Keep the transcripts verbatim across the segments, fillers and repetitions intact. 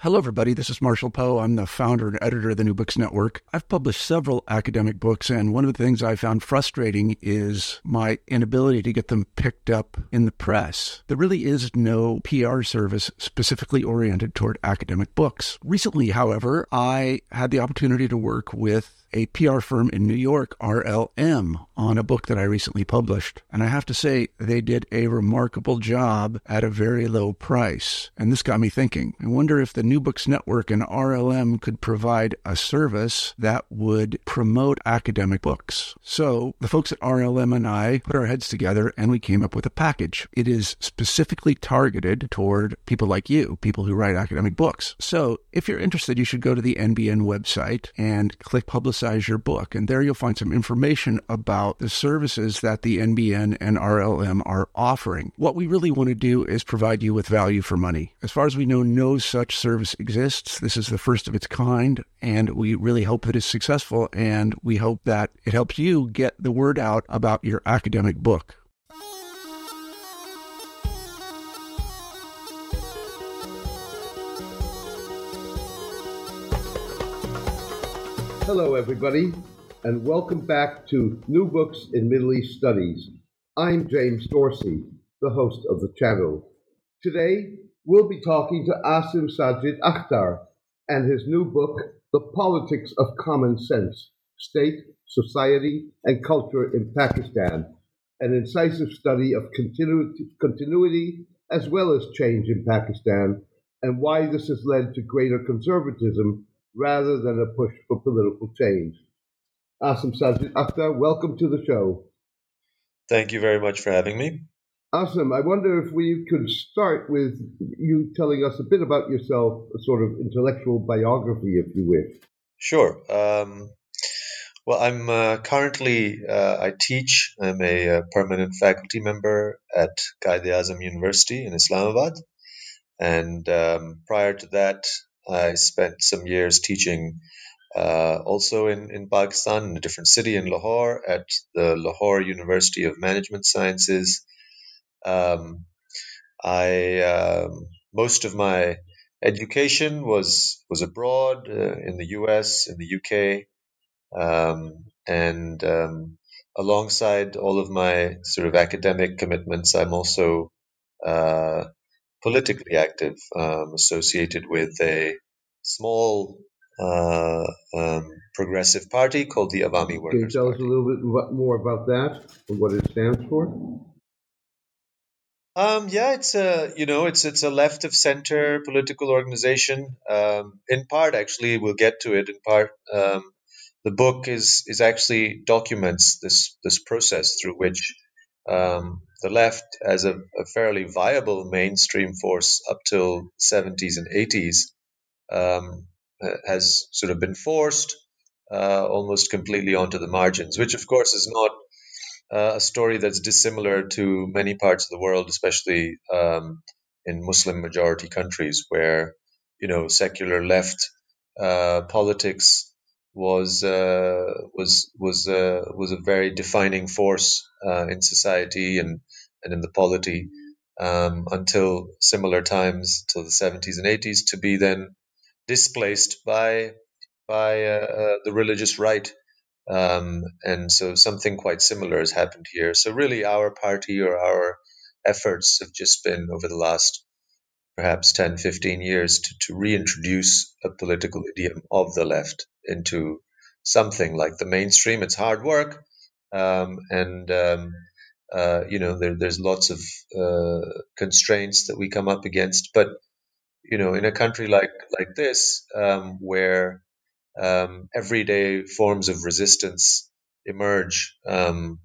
Hello, everybody. This is Marshall Poe. I'm the founder and editor of the New Books Network. I've published several academic books, and one of the things I found frustrating is my inability to get them picked up in the press. There really is no P R service specifically oriented toward academic books. Recently, however, I had the opportunity to work with a P R firm in New York, R L M, on a book that I recently published. And I have to say, they did a remarkable job at a very low price. And this got me thinking. I wonder if the New Books Network and R L M could provide a service that would promote academic books. So the folks at R L M and I put our heads together and we came up with a package. It is specifically targeted toward people like you, people who write academic books. So if you're interested, you should go to the N B N website and click Publicize Your Book. And there you'll find some information about the services that the N B N and R L M are offering. What we really want to do is provide you with value for money. As far as we know, no such service exists. This is the first of its kind, and we really hope that it's successful, and we hope that it helps you get the word out about your academic book. Hello, everybody, and welcome back to New Books in Middle East Studies. I'm James Dorsey, the host of the channel. Today, we'll be talking to Asim Sajid Akhtar and his new book, The Politics of Common Sense, State, Society, and Culture in Pakistan, an incisive study of continuity, continuity as well as change in Pakistan, and why this has led to greater conservatism rather than a push for political change. Asim Sajid Akhtar, welcome to the show. Thank you very much for having me. Asim, I wonder if we could start with you telling us a bit about yourself, a sort of intellectual biography, if you wish. Sure. Um, well, I'm uh, currently, uh, I teach. I'm a, a permanent faculty member at Quaid-e-Azam University in Islamabad. And um, prior to that, I spent some years teaching uh, also in, in Pakistan, in a different city in Lahore, at the Lahore University of Management Sciences. Um, I um, most of my education was was abroad uh, in the U S, in the U K, um, and um, alongside all of my sort of academic commitments, I'm also uh, politically active, um, associated with a small uh, um, progressive party called the Awami Workers' Party. Can you tell us a little bit more about that and what it stands for? Um, yeah, it's a you know it's it's a left of center political organization. Um, in part, actually, we'll get to it. In part, um, the book is is actually documents this this process through which um, the left, as a, a fairly viable mainstream force up till seventies and eighties, um, has sort of been forced uh, almost completely onto the margins, which of course is not uh, a story that's dissimilar to many parts of the world, especially um, in Muslim majority countries where, you know, secular left uh, politics was uh, was was uh, was a very defining force uh, in society and and in the polity um, until similar times, till the seventies and eighties, to be then displaced by by uh, uh, the religious right. Um, and so something quite similar has happened here. So really our party or our efforts have just been over the last perhaps ten, fifteen years to, to reintroduce a political idiom of the left into something like the mainstream. It's hard work. Um, and, um, uh, you know, there, there's lots of uh, constraints that we come up against. But, you know, in a country like, like this, um, where um, everyday forms of resistance emerge, um,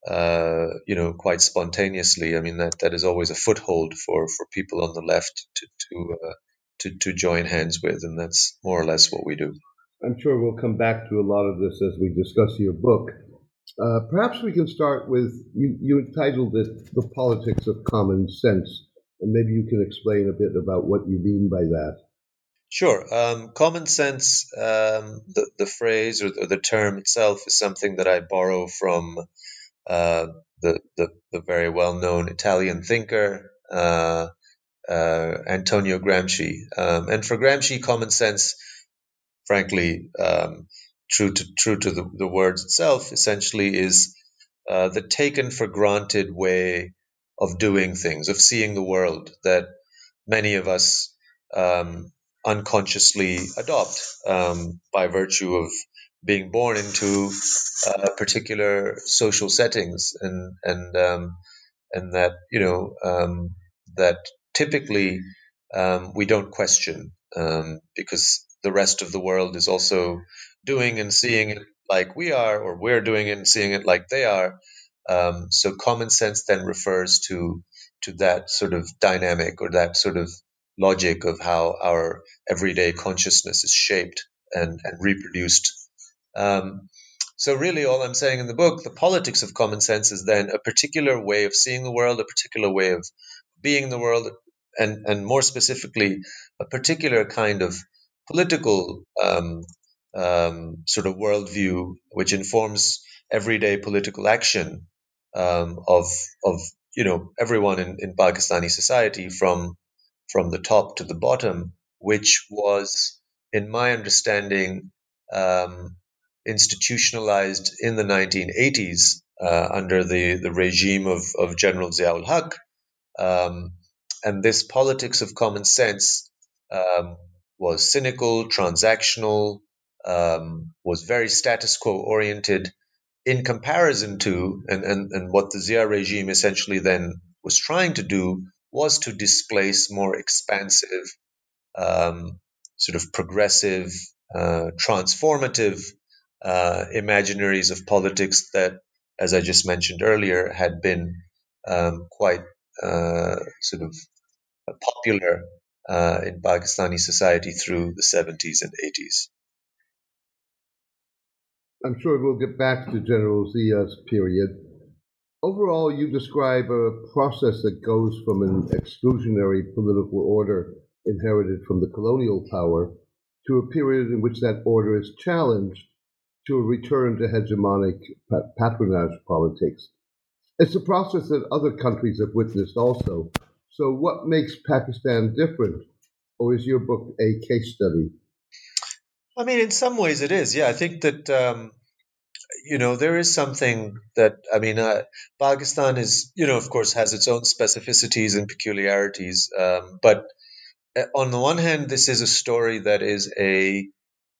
uh, you know, quite spontaneously. I mean, that, that is always a foothold for, for people on the left to to, uh, to to join hands with, and that's more or less what we do. I'm sure we'll come back to a lot of this as we discuss your book. Uh, perhaps we can start with, you, you entitled it The Politics of Common Sense, and maybe you can explain a bit about what you mean by that. Sure. Um, common sense, um, the, the phrase or the, the term itself is something that I borrow from uh, the, the, the very well-known Italian thinker, uh, uh, Antonio Gramsci. Um, and for Gramsci, common sense, frankly, um, true to true to the, the words itself, essentially is uh, the taken for granted way of doing things, of seeing the world that many of us um, unconsciously adopt um, by virtue of being born into uh, particular social settings, and and um, and that you know um, that typically um, we don't question um, because the rest of the world is also doing and seeing it like we are, or we're doing it and seeing it like they are. Um, so common sense then refers to to that sort of dynamic, or that sort of logic of how our everyday consciousness is shaped and, and reproduced. Um, so really all I'm saying in the book, the politics of common sense, is then a particular way of seeing the world, a particular way of being in the world, and, and more specifically, a particular kind of political um, um, sort of worldview which informs everyday political action um, of of you know everyone in, in Pakistani society, from from the top to the bottom, which was, in my understanding, um, institutionalized in the nineteen eighties uh, under the, the regime of, of General Ziaul Haq. Um, and this politics of common sense um, was cynical, transactional, um, was very status quo oriented in comparison to, and, and, and what the Zia regime essentially then was trying to do was to displace more expansive, um, sort of progressive, uh, transformative uh, imaginaries of politics that, as I just mentioned earlier, had been um, quite uh, sort of popular uh, in Pakistani society through the seventies and eighties. I'm sure we'll get back to General Zia's period. Overall, you describe a process that goes from an exclusionary political order inherited from the colonial power to a period in which that order is challenged, to a return to hegemonic patronage politics. It's a process that other countries have witnessed also. So, what makes Pakistan different? Or is your book a case study? I mean, in some ways it is. Yeah, I think that, um, you know, there is something that, I mean, uh, Pakistan is, you know, of course, has its own specificities and peculiarities. Um, but uh, on the one hand, this is a story that is a,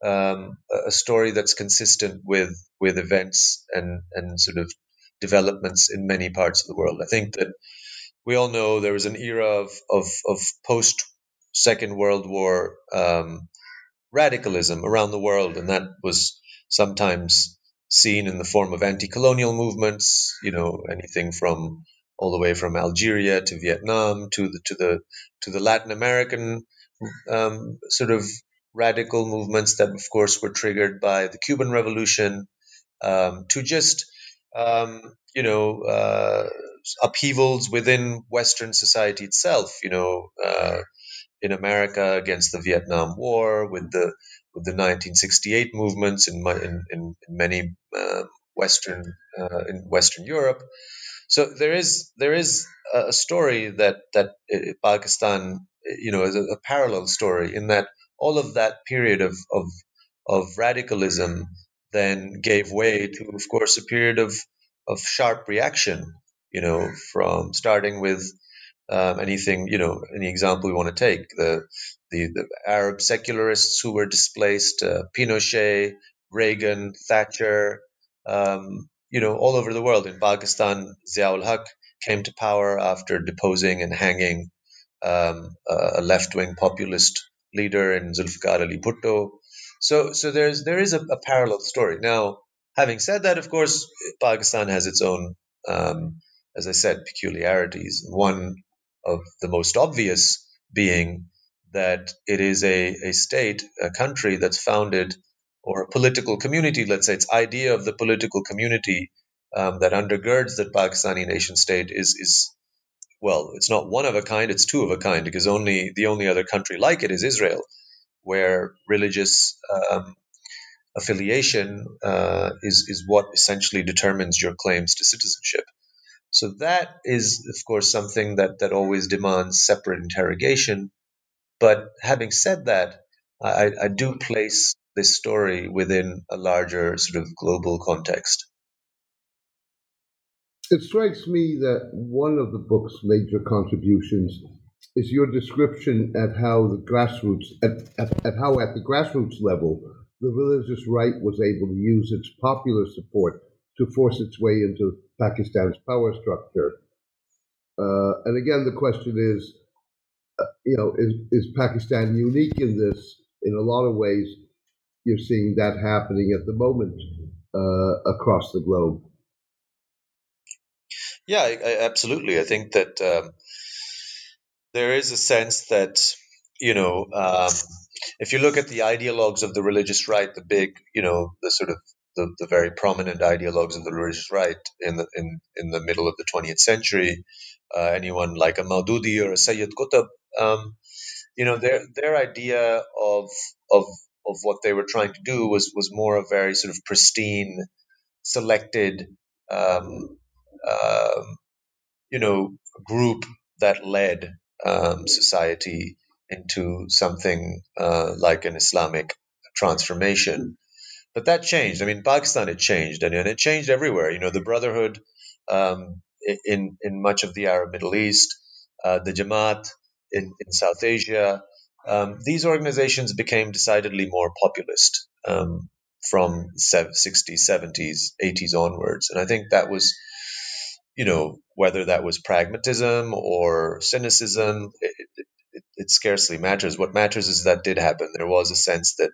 um, a story that's consistent with, with events and, and sort of developments in many parts of the world. I think that we all know there was an era of, of, of post Second World War um, radicalism around the world, and that was sometimes seen in the form of anti-colonial movements. You know, anything from all the way from Algeria to Vietnam to the to the to the Latin American um, sort of radical movements that, of course, were triggered by the Cuban Revolution, um, to just um, you know uh, upheavals within Western society itself. You know. Uh, in America against the Vietnam War, with the with the nineteen sixty-eight movements in in, in, in many uh, Western uh, in Western Europe. So there is there is a story that that uh, Pakistan, you know, is a, a parallel story in that all of that period of of of radicalism then gave way to, of course, a period of of sharp reaction. You know, from starting with um, anything, you know, any example we want to take, the the, the Arab secularists who were displaced, uh, Pinochet, Reagan, Thatcher, um, you know, all over the world. In Pakistan, Ziaul Haq came to power after deposing and hanging um, a left-wing populist leader in Zulfikar Ali Bhutto. So, so there's there is a, a parallel story. Now, having said that, of course, Pakistan has its own, um, as I said, peculiarities. One of the most obvious being that it is a, a state, a country that's founded, or a political community, let's say, its idea of the political community um, that undergirds the Pakistani nation state is is well, it's not one of a kind, it's two of a kind, because only the only other country like it is Israel, where religious um, affiliation uh, is is what essentially determines your claims to citizenship. So that is, of course, something that, that always demands separate interrogation. But having said that, I, I do place this story within a larger sort of global context. It strikes me that one of the book's major contributions is your description at how the grassroots, at, at, at how at the grassroots level, the religious right was able to use its popular support to force its way into Pakistan's power structure. Uh, and again, the question is, uh, you know, is, is Pakistan unique in this? In a lot of ways, you're seeing that happening at the moment uh, across the globe. Yeah, I, I, absolutely. I think that um, there is a sense that, you know, um, if you look at the ideologues of the religious right, the big, you know, the sort of the, the very prominent ideologues of the religious right in the in, in the middle of the twentieth century, uh, anyone like a Maududi or a Sayyid Qutb, um, you know, their their idea of of of what they were trying to do was was more a very sort of pristine, selected, um, uh, you know, group that led um, society into something uh, like an Islamic transformation. But that changed. I mean, Pakistan had changed, and, and it changed everywhere. You know, the Brotherhood um, in in much of the Arab Middle East, uh, the Jamaat in, in South Asia. Um, these organizations became decidedly more populist um, from sixties, seventies, eighties onwards, and I think that was, you know, whether that was pragmatism or cynicism, it, it, it, it scarcely matters. What matters is that did happen. There was a sense that,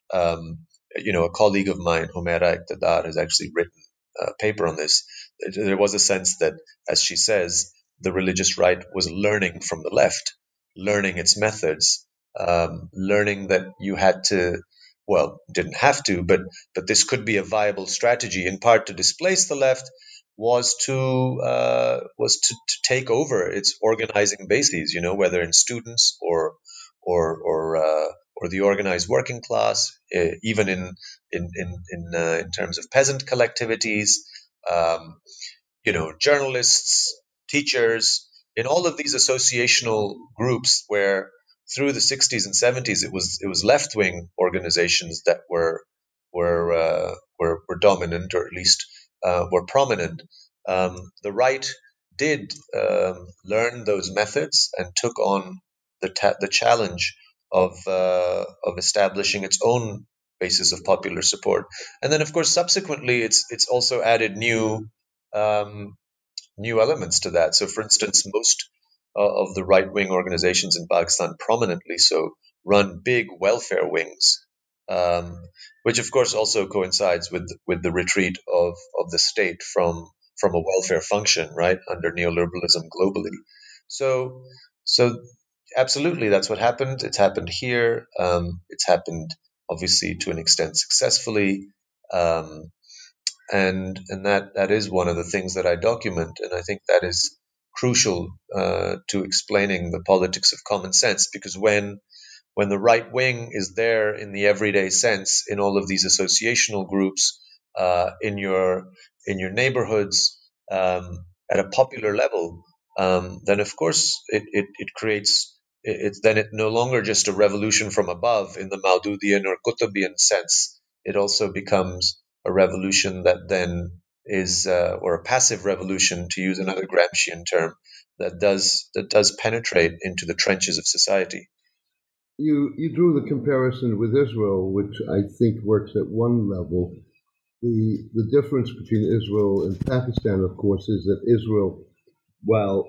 um, you know, a colleague of mine, Humaira Iqtidar, has actually written a paper on this. There was a sense that, as she says, the religious right was learning from the left, learning its methods, um, learning that you had to, well, didn't have to, but but this could be a viable strategy, in part to displace the left, was to uh, was to, to take over its organizing bases. You know, whether in students or or or uh, or the organized working class, uh, even in in in in, uh, in terms of peasant collectivities, um, you know, journalists, teachers, in all of these associational groups where through the sixties and seventies it was it was left wing organizations that were were uh, were, were dominant, or at least uh, were prominent. Um, the right did um, learn those methods and took on the ta- the challenge of uh, of establishing its own basis of popular support. And then, of course, subsequently, it's it's also added new um, new elements to that. So, for instance, most uh, of the right wing organizations in Pakistan, prominently so, run big welfare wings, um, which of course also coincides with with the retreat of of the state from from a welfare function, right, under neoliberalism globally. So, so absolutely, that's what happened. It's happened here. Um, it's happened obviously to an extent successfully. Um, and and that that is one of the things that I document, and I think that is crucial uh, to explaining the politics of common sense. Because when when the right wing is there in the everyday sense, in all of these associational groups, uh, in your in your neighborhoods, um, at a popular level, um, then of course it it, it creates. it- It's then it no longer just a revolution from above in the Maududian or Qutbian sense. It also becomes a revolution that then is, uh, or a passive revolution, to use another Gramscian term, that does that does penetrate into the trenches of society. You you drew the comparison with Israel, which I think works at one level. The the difference between Israel and Pakistan, of course, is that Israel, while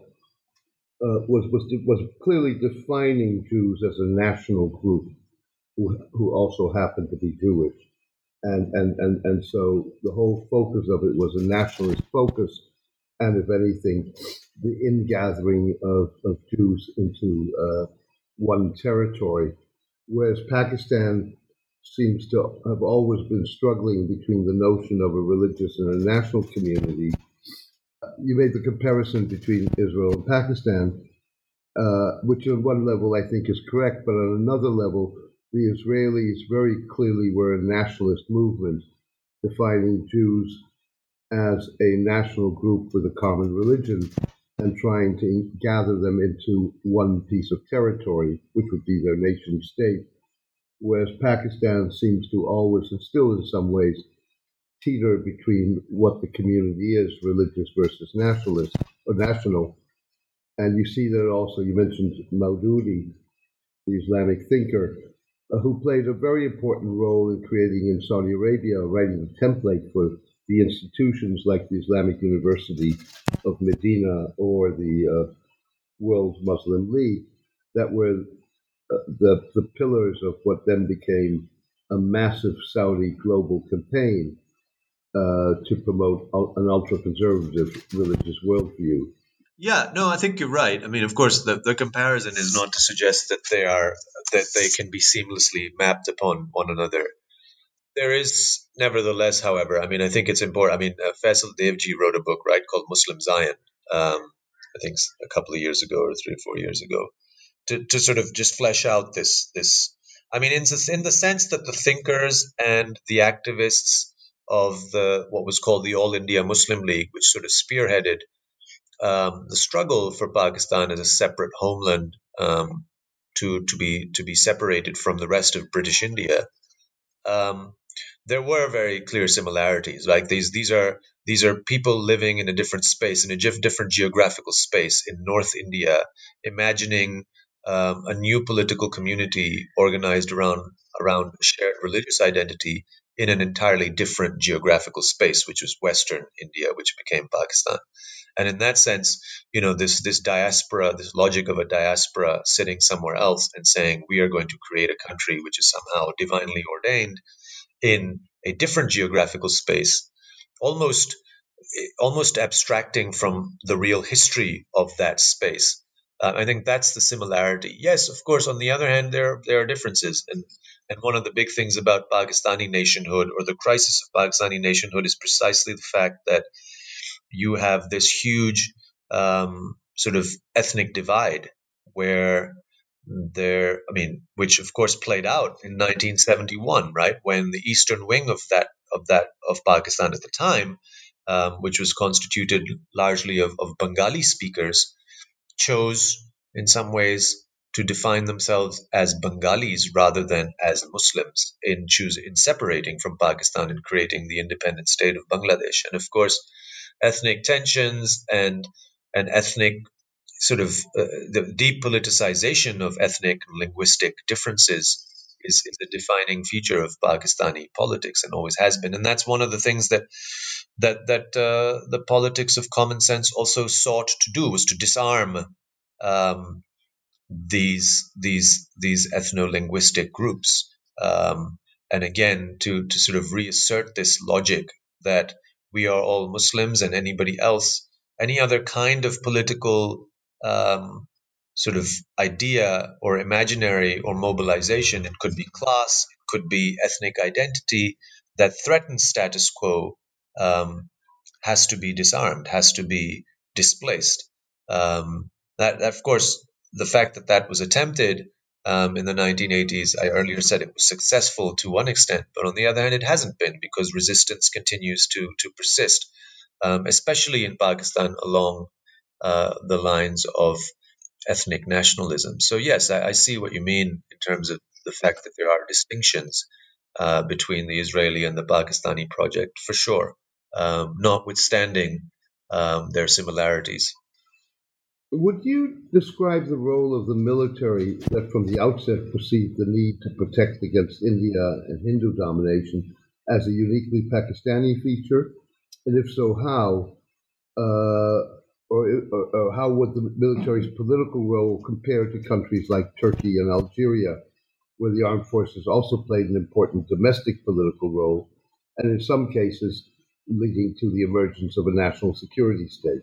uh, was was was clearly defining Jews as a national group who who also happened to be Jewish, and and and and so the whole focus of it was a nationalist focus, and if anything, the ingathering of of Jews into uh, one territory, whereas Pakistan seems to have always been struggling between the notion of a religious and a national community. You made the comparison between Israel and Pakistan, uh, which on one level I think is correct, but on another level, the Israelis very clearly were a nationalist movement, defining Jews as a national group with a common religion and trying to gather them into one piece of territory, which would be their nation state, whereas Pakistan seems to always, and still in some ways, teeter between what the community is, religious versus nationalist or national. And you see that also, you mentioned Maududi, the Islamic thinker, uh, who played a very important role in creating in Saudi Arabia, writing the template for the institutions like the Islamic University of Medina or the uh, World Muslim League that were uh, the, the pillars of what then became a massive Saudi global campaign uh, to promote an ultra-conservative religious worldview. Yeah, no, I think you're right. I mean, of course, the, the comparison is not to suggest that they are that they can be seamlessly mapped upon one another. There is, nevertheless, however, I mean, I think it's important. I mean, uh, Faisal Devji wrote a book, right, called Muslim Zion. Um, I think a couple of years ago or three or four years ago, to, to sort of just flesh out this this. I mean, in the, in the sense that the thinkers and the activists of the what was called the All India Muslim League, which sort of spearheaded um, the struggle for Pakistan as a separate homeland, um, to to be to be separated from the rest of British India. Um, there were very clear similarities. Like these, these are these are people living in a different space, in a different geographical space in North India, imagining um, a new political community organized around around shared religious identity in an entirely different geographical space, which was Western India, which became Pakistan. And in that sense, you know, this this diaspora, this logic of a diaspora sitting somewhere else and saying we are going to create a country which is somehow divinely ordained in a different geographical space, almost almost abstracting from the real history of that space. Uh, I think that's the similarity. Yes, of course, on the other hand, there there are differences. And and one of the big things about Pakistani nationhood, or the crisis of Pakistani nationhood, is precisely the fact that you have this huge um, sort of ethnic divide where there, I mean, which of course played out in nineteen seventy-one, right, when the eastern wing of that of that of Pakistan at the time, um, which was constituted largely of, of Bengali speakers, chose in some ways to define themselves as Bengalis rather than as Muslims in choosing in separating from Pakistan and creating the independent state of Bangladesh. And of course, ethnic tensions and and ethnic sort of uh, the deep politicization of ethnic and linguistic differences is, is a defining feature of Pakistani politics and always has been. And that's one of the things that that that uh, the politics of common sense also sought to do, was to disarm um, these these these ethno-linguistic groups, um, and again to to sort of reassert this logic that we are all Muslims, and anybody else, any other kind of political um, sort of idea or imaginary or mobilization, it could be class, it could be ethnic identity, that threatens status quo, um, has to be disarmed, has to be displaced. Um, that, of course, the fact that that was attempted um, in the nineteen eighties, I earlier said it was successful to one extent, but on the other hand, it hasn't been, because resistance continues to to persist, um, especially in Pakistan along uh, the lines of ethnic nationalism. So yes, I, I see what you mean in terms of the fact that there are distinctions uh, between the Israeli and the Pakistani project, for sure, um, notwithstanding um, their similarities. Would you describe the role of the military that from the outset perceived the need to protect against India and Hindu domination as a uniquely Pakistani feature? And if so, how? Uh, or, or, or how would the military's political role compare to countries like Turkey and Algeria, where the armed forces also played an important domestic political role, and in some cases leading to the emergence of a national security state?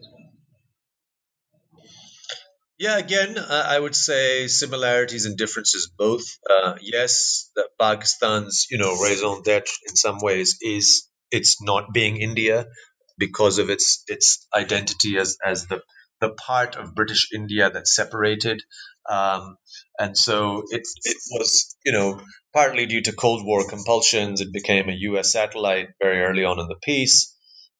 Yeah, again, uh, I would say similarities and differences both. Uh, yes, that Pakistan's, you know, raison d'être in some ways is it's not being India because of its its identity as as the the part of British India that separated, um, and so it it was, you know, partly due to Cold War compulsions. It became a U S satellite very early on in the piece.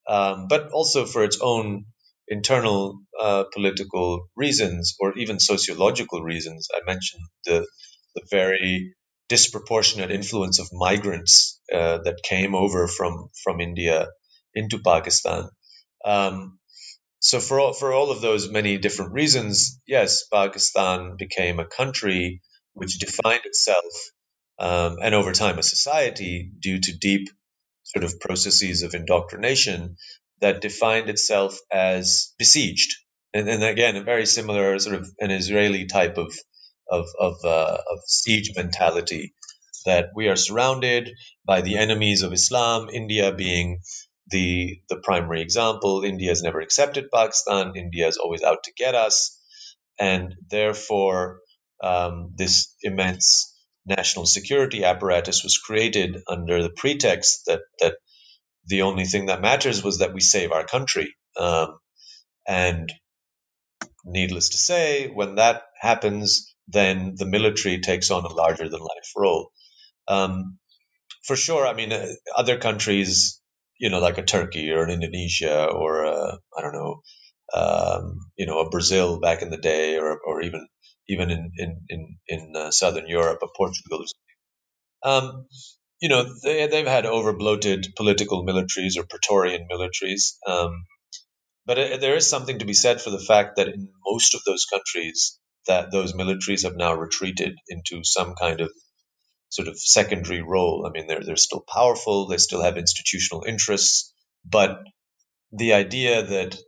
um, but also for its own internal uh, political reasons or even sociological reasons. I mentioned the the very disproportionate influence of migrants uh, that came over from from India into Pakistan. Um, so for all, for all of those many different reasons, yes, Pakistan became a country which defined itself um, and over time a society due to deep sort of processes of indoctrination that defined itself as besieged. And, and again, a very similar sort of an Israeli type of of of, uh, of siege mentality, that we are surrounded by the enemies of Islam. India being the the primary example. India has never accepted Pakistan. India is always out to get us, and therefore um, this immense national security apparatus was created under the pretext that that the only thing that matters was that we save our country. Um, and needless to say, when that happens, then the military takes on a larger than life role. Um, for sure, I mean, uh, other countries, you know, like a Turkey or an Indonesia or a, I don't know, um, you know, a Brazil back in the day, or or even even in in in, in uh, Southern Europe, a Portugal. Um, you know, they they've had over bloated political militaries or Praetorian militaries. Um, but it, there is something to be said for the fact that in most of those countries, that those militaries have now retreated into some kind of sort of secondary role. I mean, they're they're still powerful, they still have institutional interests, but the idea that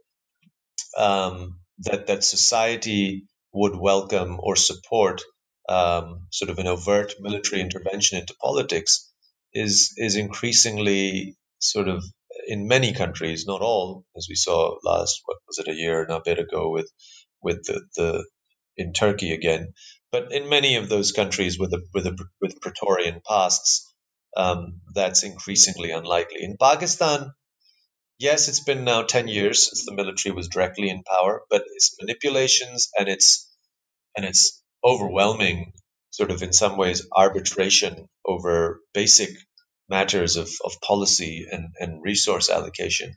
um, that that society would welcome or support um, sort of an overt military intervention into politics is is increasingly sort of in many countries, not all, as we saw last, what was it, a year and a bit ago with with the, the in Turkey again, but in many of those countries with the with the, with Praetorian pasts, um, that's increasingly unlikely. In Pakistan, yes, it's been now ten years since the military was directly in power, but its manipulations and its and its overwhelming sort of in some ways arbitration over basic matters of, of policy and, and resource allocation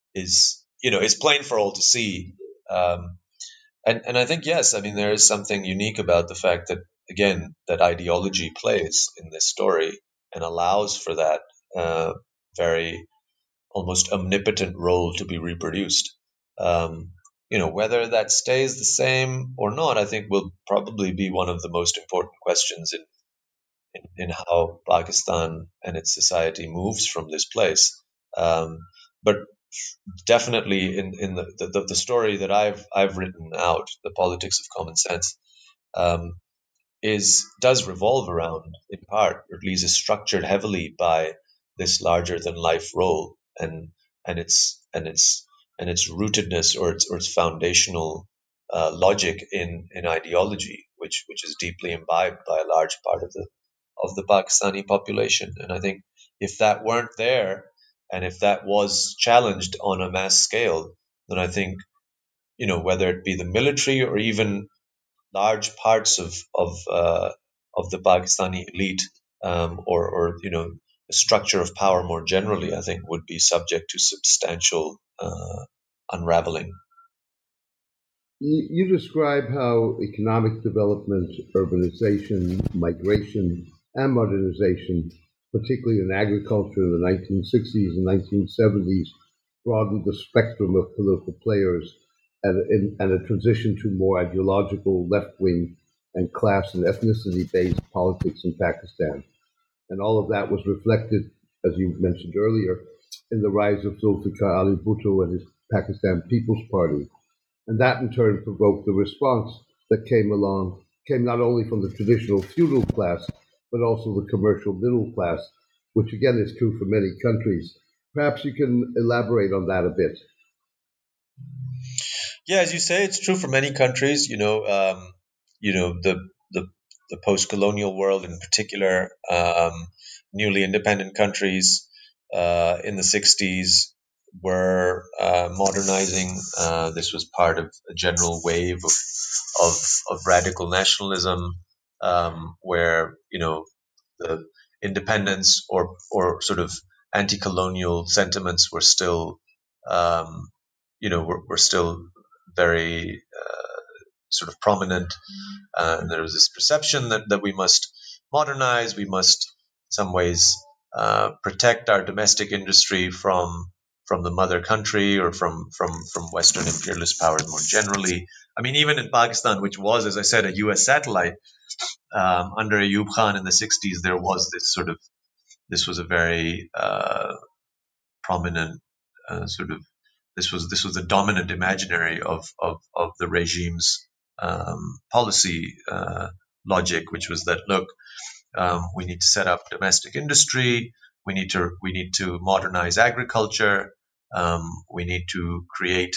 is, you know, it's plain for all to see. Um, and, and I think, yes, I mean, there is something unique about the fact that, again, that ideology plays in this story and allows for that uh, very almost omnipotent role to be reproduced. Um, you know, whether that stays the same or not, I think will probably be one of the most important questions in, in, in how Pakistan and its society moves from this place. Um, but definitely in, in the, the, the story that I've I've written out, The Politics of Common Sense, um, is does revolve around, in part, or at least is structured heavily by this larger than life role and and its and its and its rootedness or its or its foundational uh, logic in in ideology, which which is deeply imbibed by a large part of the of the Pakistani population. And I think if that weren't there, and if that was challenged on a mass scale, then I think, you know, whether it be the military or even large parts of of uh, of the Pakistani elite, um, or or you know, the structure of power more generally, I think would be subject to substantial uh, unraveling. You, you describe how economic development, urbanization, migration, and modernization, particularly in agriculture in the nineteen sixties and nineteen seventies, broadened the spectrum of political players and, and a transition to more ideological left-wing and class and ethnicity-based politics in Pakistan. And all of that was reflected, as you mentioned earlier, in the rise of Zulfikar Ali Bhutto and his Pakistan People's Party. And that in turn provoked the response that came along, came not only from the traditional feudal class, but also the commercial middle class, which again is true for many countries. Perhaps you can elaborate on that a bit. Yeah, as you say, it's true for many countries. You know, um, you know the the the post-colonial world in particular, um, newly independent countries uh, in the sixties were uh, modernizing. Uh, this was part of a general wave of of, of radical nationalism, um, where, you know, the independence or or sort of anti-colonial sentiments were still um, you know, were, were still very uh, sort of prominent. Uh, and there was this perception that, that we must modernize, we must, in some ways, uh, protect our domestic industry from from the mother country or from from from Western imperialist powers more generally. I mean, even in Pakistan, which was, as I said, a U S satellite, um, under Ayub Khan in the sixties, there was this sort of, this was a very uh, prominent uh, sort of, this was this was the dominant imaginary of of, of the regime's um, policy uh, logic, which was that, look, um, we need to set up domestic industry, we need to we need to modernize agriculture, um, we need to create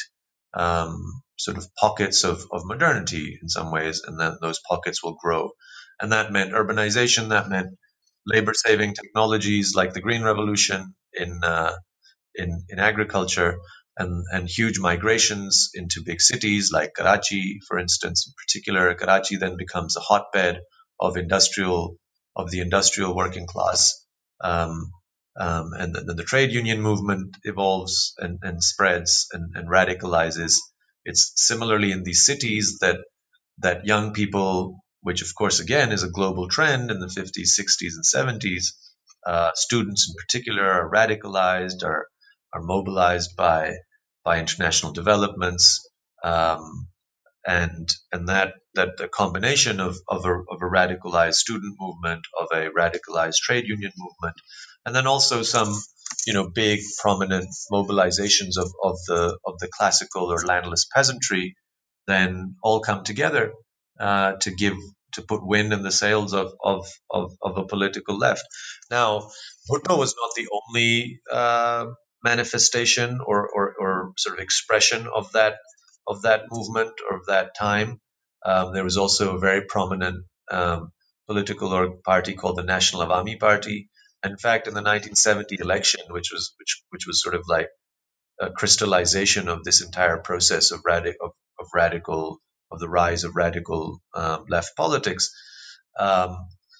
um, sort of pockets of, of modernity in some ways, and then those pockets will grow. And that meant urbanization, that meant labor-saving technologies like the Green Revolution in uh, in, in agriculture, and, and huge migrations into big cities like Karachi, for instance. In particular, Karachi then becomes a hotbed of industrial of the industrial working class, um, um, and then the trade union movement evolves and, and spreads and, and radicalizes. It's similarly in these cities that that young people, which of course again is a global trend in the fifties, sixties, and seventies, uh, students in particular are radicalized, are are mobilized by by international developments, um, and and that that the combination of of a, of a radicalized student movement, of a radicalized trade union movement, and then also some, you know, big prominent mobilizations of, of the of the classical or landless peasantry, then all come together uh, to give to put wind in the sails of of of, of a political left. Now, Bhutto was not the only uh, manifestation or, or or sort of expression of that of that movement or of that time. Um, there was also a very prominent um, political or party called the National Awami Party. In fact, in the nineteen seventy election, which was which which was sort of like a crystallization of this entire process of radic of, of radical of the rise of radical um, left politics, um,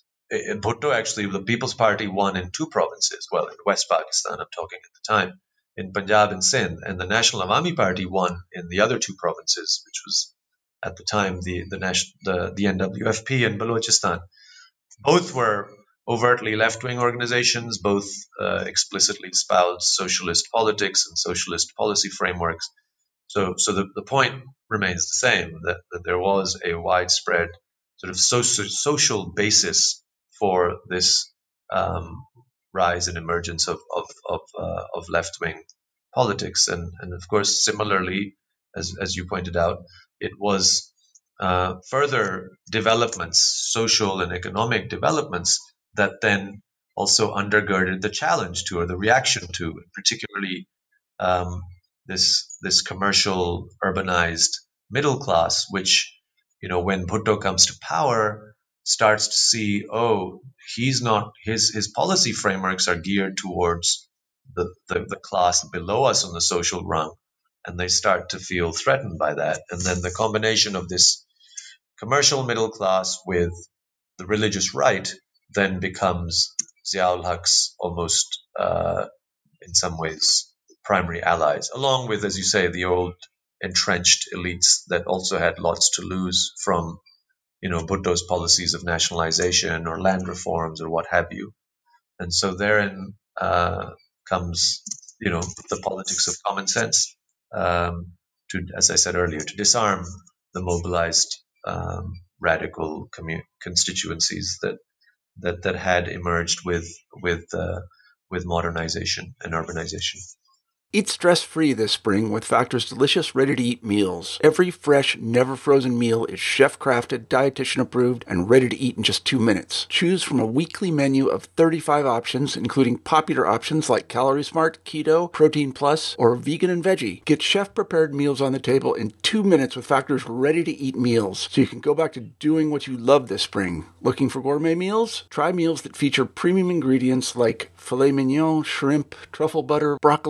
in Bhutto actually, the People's Party won in two provinces. Well, in West Pakistan, I'm talking at the time, in Punjab and Sindh, and the National Awami Party won in the other two provinces, which was at the time the the national the, the N W F P in Balochistan. Both were overtly left-wing organizations, both uh, explicitly espoused socialist politics and socialist policy frameworks. So, so the, the point remains the same, that, that there was a widespread sort of social, social basis for this um, rise and emergence of of of, uh, of left-wing politics, and and of course, similarly, as as you pointed out, it was uh, further developments, social and economic developments, that then also undergirded the challenge to, or the reaction to, particularly um, this this commercial urbanized middle class, which, you know, when Bhutto comes to power, starts to see, oh, he's not his his policy frameworks are geared towards the, the the class below us on the social rung, and they start to feel threatened by that. And then the combination of this commercial middle class with the religious right then becomes Ziaul Haq's almost, uh, in some ways, primary allies, along with, as you say, the old entrenched elites that also had lots to lose from, you know, Bhutto's policies of nationalization or land reforms or what have you. And so therein uh, comes, you know, the politics of common sense, um, to, as I said earlier, to disarm the mobilized um, radical commu- constituencies that that that had emerged with with uh, with modernization and urbanization. Eat stress-free this spring with Factor's delicious, ready-to-eat meals. Every fresh, never-frozen meal is chef-crafted, dietitian-approved, and ready to eat in just two minutes. Choose from a weekly menu of thirty-five options, including popular options like Calorie Smart, Keto, Protein Plus, or Vegan and Veggie. Get chef-prepared meals on the table in two minutes with Factor's ready-to-eat meals, so you can go back to doing what you love this spring. Looking for gourmet meals? Try meals that feature premium ingredients like filet mignon, shrimp, truffle butter, broccolini, and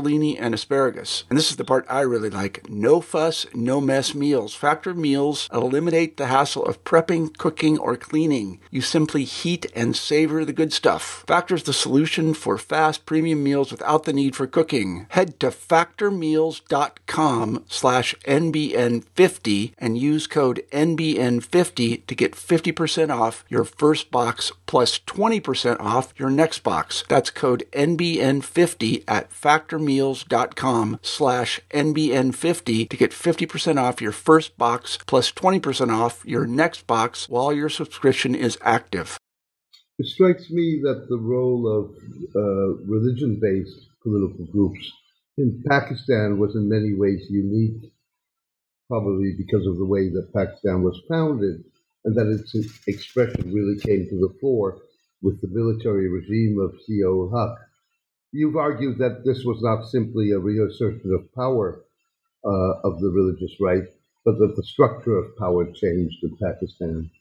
and asparagus. And this is the part I really like. No fuss, no mess meals. Factor meals eliminate the hassle of prepping, cooking, or cleaning. You simply heat and savor the good stuff. Factor's the solution for fast premium meals without the need for cooking. Head to factormeals.com slash NBN50 and use code N B N fifty to get fifty percent off your first box plus twenty percent off your next box. That's code N B N fifty at factormeals.com slash NBN50 to get fifty percent off your first box plus twenty percent off your next box while your subscription is active. It strikes me that the role of uh, religion-based political groups in Pakistan was in many ways unique, probably because of the way that Pakistan was founded, and that its expression really came to the fore with the military regime of Zia-ul-Haq. You've argued that this was not simply a reassertion of power uh, of the religious right, but that the structure of power changed in Pakistan.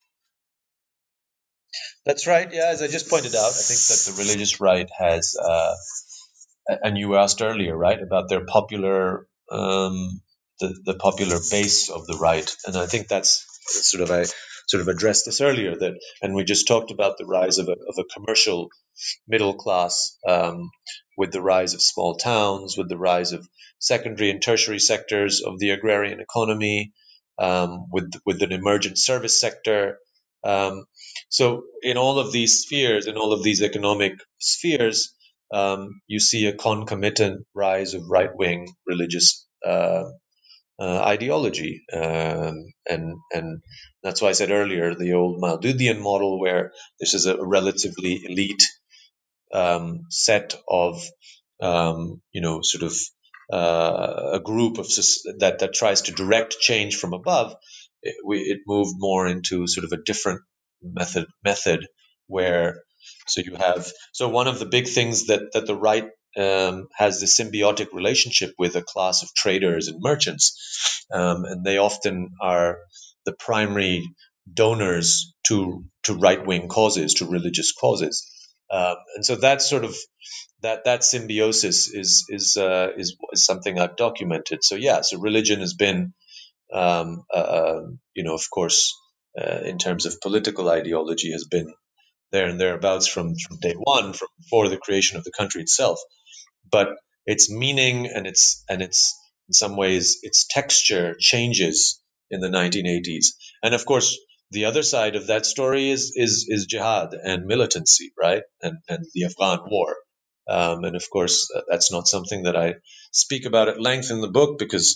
That's right. Yeah, as I just pointed out, I think that the religious right has, uh, and you asked earlier, right, about their popular, um, the, the popular base of the right. And I think that's sort of, I sort of addressed this earlier, that, and we just talked about the rise of a, of a commercial middle class, um, with the rise of small towns, with the rise of secondary and tertiary sectors of the agrarian economy, um, with, with an emergent service sector. Um, so in all of these spheres, in all of these economic spheres, um, you see a concomitant rise of right-wing religious uh, uh, ideology. Um, and, and that's why I said earlier, the old Maududian model, where this is a relatively elite um, set of, um, you know, sort of uh, a group of that, that tries to direct change from above. It, we, it moved more into sort of a different method method where so you have so one of the big things that that the right um, has this symbiotic relationship with a class of traders and merchants, um, and they often are the primary donors to to right-wing causes, to religious causes, um, and so that sort of that that symbiosis is is, uh, is is something I've documented. So yeah, so religion has been Um, uh, you know, of course, uh, in terms of political ideology, has been there and thereabouts from, from day one, from before the creation of the country itself. But its meaning and its and its in some ways its texture changes in the nineteen eighties. And of course, the other side of that story is is is jihad and militancy, right? And and the Afghan war. Um, and of course, that's not something that I speak about at length in the book, because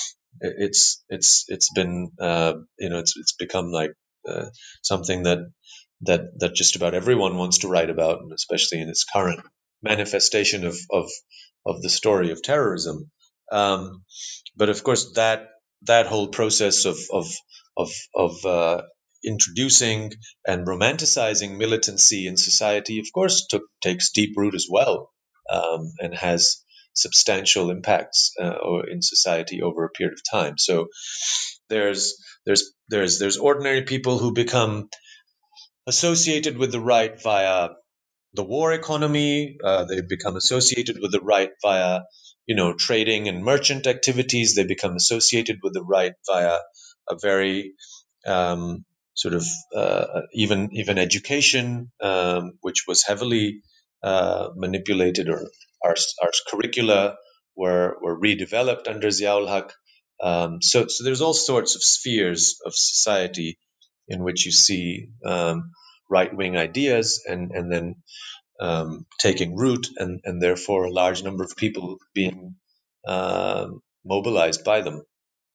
it's it's it's been uh, you know it's it's become like uh, something that that that just about everyone wants to write about, and especially in its current manifestation of of of the story of terrorism. Um, but of course, that that whole process of of of of uh, introducing and romanticizing militancy in society, of course, took takes deep root as well, um, and has substantial impacts uh, in society over a period of time. So there's there's there's there's ordinary people who become associated with the right via the war economy. Uh, they become associated with the right via, you know, trading and merchant activities. They become associated with the right via a very um, sort of uh, even even education, um, which was heavily uh, manipulated, or our, our curricula were were redeveloped under Zia-ul-Haq. Um, so, so there's all sorts of spheres of society in which you see um, right-wing ideas and and then um, taking root, and and therefore a large number of people being uh, mobilized by them.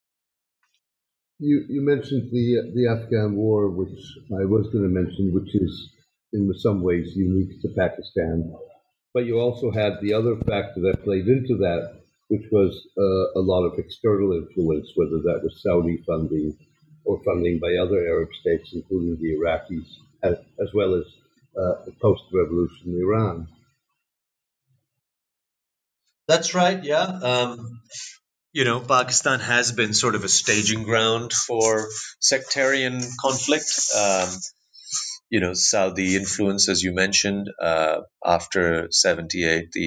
You you mentioned the the Afghan war, which I was going to mention, which is in some ways unique to Pakistan. But you also had the other factor that played into that, which was uh, a lot of external influence, whether that was Saudi funding or funding by other Arab states, including the Iraqis, as, as well as uh, the post-revolution Iran. That's right, yeah. Um, you know, Pakistan has been sort of a staging ground for sectarian conflict. Um, you know, Saudi influence, as you mentioned, uh, after seventy-eight, the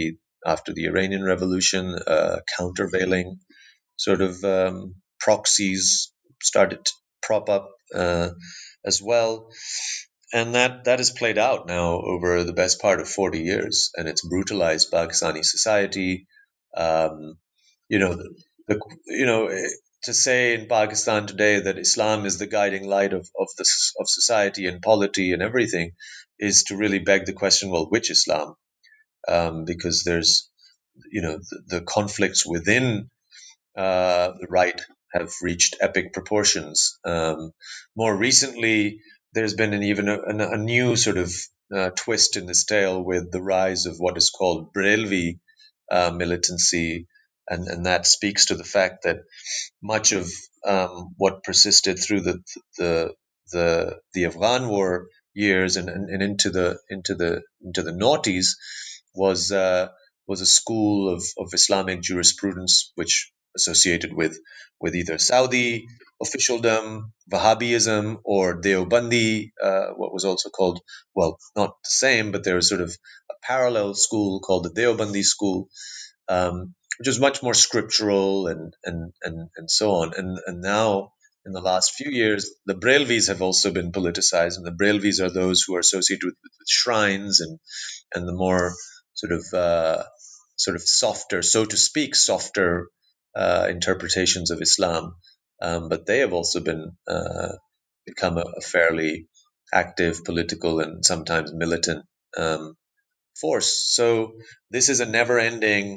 after the Iranian Revolution, uh, countervailing sort of um, proxies started to prop up uh, as well. And that, that has played out now over the best part of forty years, and it's brutalized Pakistani society. Um, you know, the, the, you know, to say in Pakistan today that Islam is the guiding light of of the of society and polity and everything is to really beg the question: well, which Islam? Um, because there's, you know, the, the conflicts within uh, the right have reached epic proportions. Um, more recently, there's been an even a, a new sort of uh, twist in this tale with the rise of what is called Brelvi uh, militancy, and, and that speaks to the fact that much of um, what persisted through the the the the Afghan War years and, and, and into the into the into the noughties was uh, was a school of, of Islamic jurisprudence which associated with with either Saudi officialdom, Wahhabism, or Deobandi, uh, what was also called, well, not the same, but there was sort of a parallel school called the Deobandi school, um, which is much more scriptural and and and, and so on. And and now in the last few years, the Brelvis have also been politicized, and the Brelvis are those who are associated with, with shrines and and the more sort of uh, sort of softer, so to speak, softer uh, interpretations of Islam. Um, but they have also been uh, become a, a fairly active political and sometimes militant um, force. So this is a never-ending.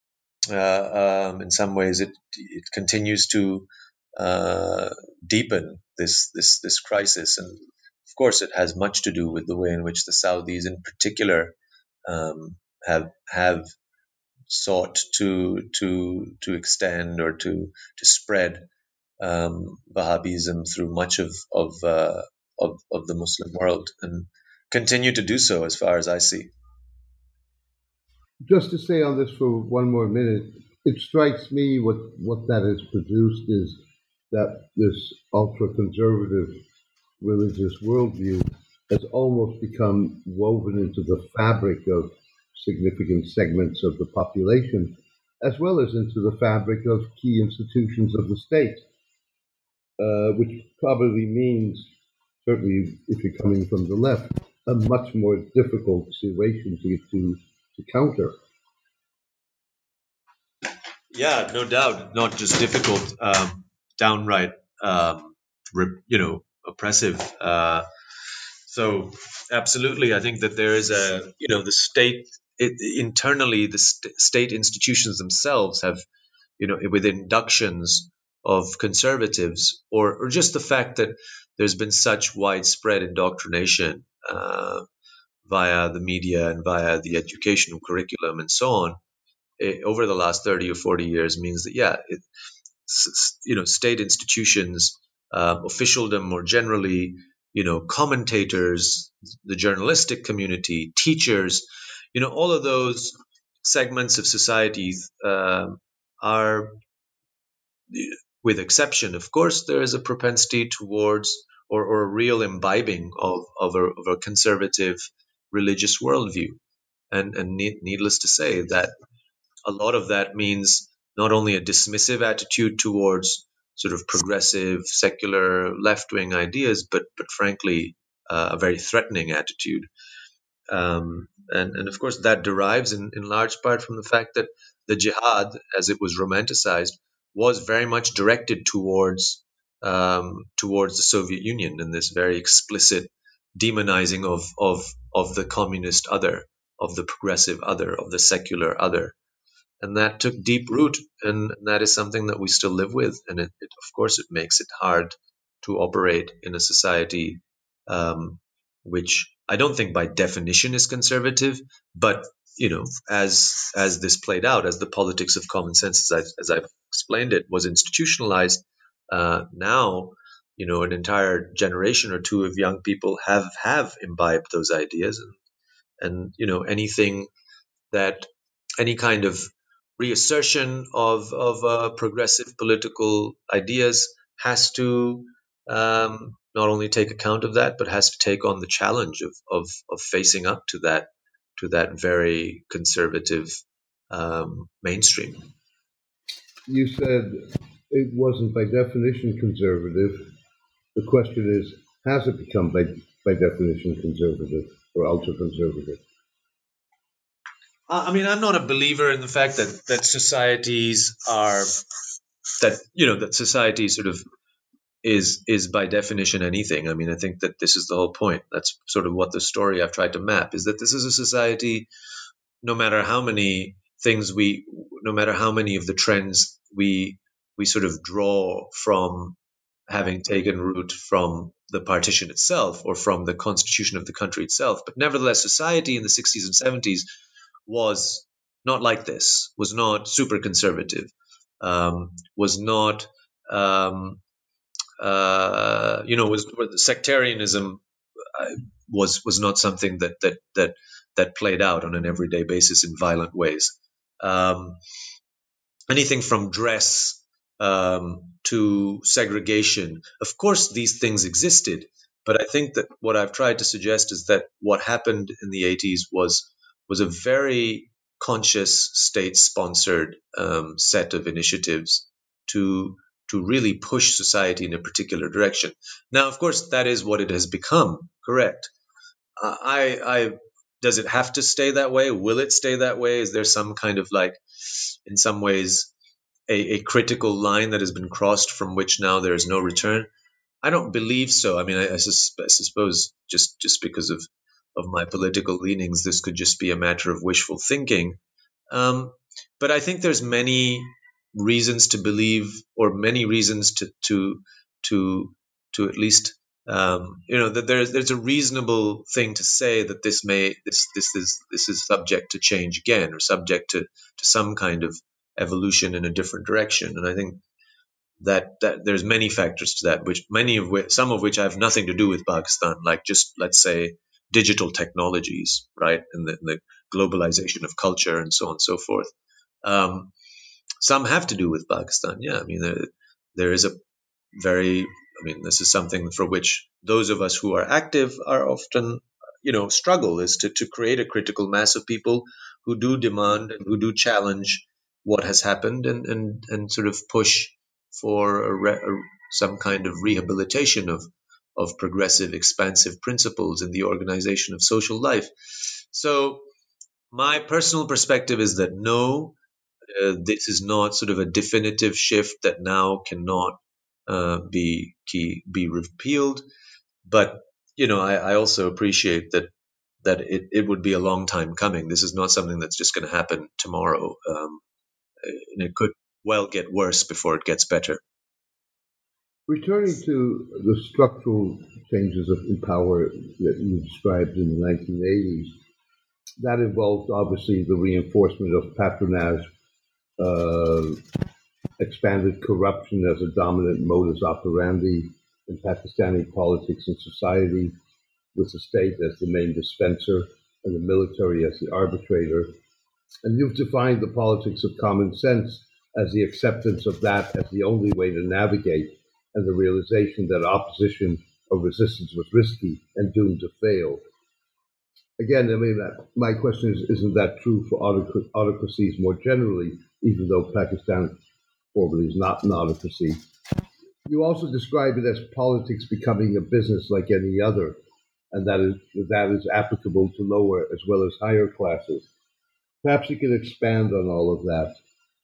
Uh, um, in some ways, it it continues to uh, deepen this this this crisis, and of course, it has much to do with the way in which the Saudis, in particular, um, have have sought to to to extend or to to spread um, Wahhabism through much of of, uh, of of the Muslim world, and continue to do so, as far as I see. Just to stay on this for one more minute, it strikes me what what that has produced is that this ultra-conservative religious worldview has almost become woven into the fabric of significant segments of the population, as well as into the fabric of key institutions of the state, uh, which probably means, certainly if you're coming from the left, a much more difficult situation to to, to counter. Yeah, no doubt. Not just difficult, um, downright, um, you know, oppressive. Uh, so, absolutely, I think that there is a, you know, the state it, internally, the st- state institutions themselves have, you know, with inductions of conservatives, or or just the fact that there's been such widespread indoctrination uh, via the media and via the educational curriculum and so on over the last thirty or forty years means that, yeah, it, you know, state institutions, uh, officialdom more generally, you know, commentators, the journalistic community, teachers, you know, all of those segments of society uh, are, with exception, of course, there is a propensity towards or, or a real imbibing of, of, a, of a conservative religious worldview. And, and need, needless to say that a lot of that means not only a dismissive attitude towards sort of progressive, secular, left-wing ideas, but but frankly, uh, a very threatening attitude. Um, and, and of course, that derives in, in large part from the fact that the jihad, as it was romanticized, was very much directed towards um, towards the Soviet Union, and this very explicit demonizing of of of the communist other, of the progressive other, of the secular other. And that took deep root, and that is something that we still live with. And it, it, of course, it makes it hard to operate in a society um, which I don't think by definition is conservative, but you know, as as this played out, as the politics of common sense, as I've, as I've explained it, was institutionalized. Uh, now, you know, an entire generation or two of young people have have imbibed those ideas, and and you know, anything that any kind of reassertion of of uh, progressive political ideas has to um, not only take account of that, but has to take on the challenge of of, of facing up to that to that very conservative um, mainstream. You said it wasn't by definition conservative. The question is, has it become by, by definition conservative or ultra-conservative? I mean, I'm not a believer in the fact that, that societies are, that, you know, that society sort of is is by definition anything. I mean, I think that this is the whole point. That's sort of what the story I've tried to map is that this is a society, no matter how many things we, no matter how many of the trends we we sort of draw from having taken root from the partition itself or from the constitution of the country itself. But nevertheless, society in the sixties and seventies was not like this, was not super conservative, um, was not, um, uh, you know, was sectarianism uh, was was not something that that that that played out on an everyday basis in violent ways. Um, anything from dress um, to segregation. Of course, these things existed, but I think that what I've tried to suggest is that what happened in the eighties was was a very conscious state-sponsored um, set of initiatives to to really push society in a particular direction. Now, of course, that is what it has become. Correct. Uh, I, I does it have to stay that way? Will it stay that way? Is there some kind of like, in some ways, a, a critical line that has been crossed from which now there is no return? I don't believe so. I mean, I, I, sus- I suppose just just because of of my political leanings, this could just be a matter of wishful thinking. Um, but I think there's many reasons to believe, or many reasons to to to to at least um, you know that there's there's a reasonable thing to say that this may this this is this is subject to change again, or subject to to some kind of evolution in a different direction. And I think that that there's many factors to that, which many of which some of which have nothing to do with Pakistan, like just let's say digital technologies, right, and the, the globalization of culture and so on and so forth. Um, some have to do with Pakistan. Yeah, I mean, there, there is a very, I mean, this is something for which those of us who are active are often, you know, struggle is to, to create a critical mass of people who do demand and who do challenge what has happened and, and, and sort of push for a re, a, some kind of rehabilitation of of progressive, expansive principles in the organization of social life. So my personal perspective is that no, uh, this is not sort of a definitive shift that now cannot uh, be key, be repealed. But, you know, I, I also appreciate that that it, it would be a long time coming. This is not something that's just going to happen tomorrow. Um, and it could well get worse before it gets better. Returning to the structural changes of in power that you described in the nineteen eighties, that involved obviously the reinforcement of patronage, uh, expanded corruption as a dominant modus operandi in Pakistani politics and society, with the state as the main dispenser and the military as the arbitrator. And you've defined the politics of common sense as the acceptance of that as the only way to navigate, and the realization that opposition or resistance was risky and doomed to fail. Again, I mean, that, my question is, isn't that true for autoc- autocracies more generally, even though Pakistan formally is not an autocracy? You also describe it as politics becoming a business like any other, and that is, that is applicable to lower as well as higher classes. Perhaps you can expand on all of that.